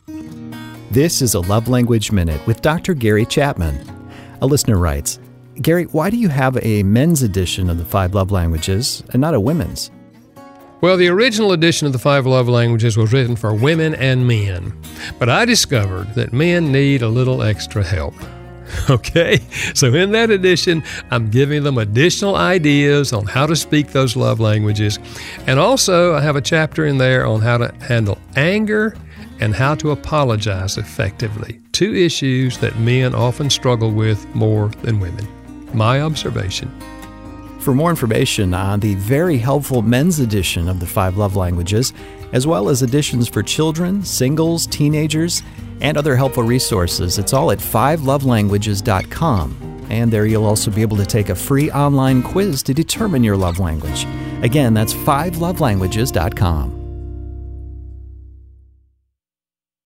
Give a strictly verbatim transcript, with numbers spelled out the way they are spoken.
This is a Love Language Minute with Doctor Gary Chapman. A listener writes, Gary, why do you have a men's edition of the five love languages and not a women's? Well, the original edition of the Five Love Languages was written for women and men, but I discovered that men need a little extra help. Okay, so in that edition, I'm giving them additional ideas on how to speak those love languages, and also I have a chapter in there on how to handle anger and how to apologize effectively, two issues that men often struggle with more than women. My observation. For more information on the very helpful men's edition of the Five Love Languages, as well as editions for children, singles, teenagers, and other helpful resources, it's all at five love languages dot com. And there you'll also be able to take a free online quiz to determine your love language. Again, that's five love languages dot com.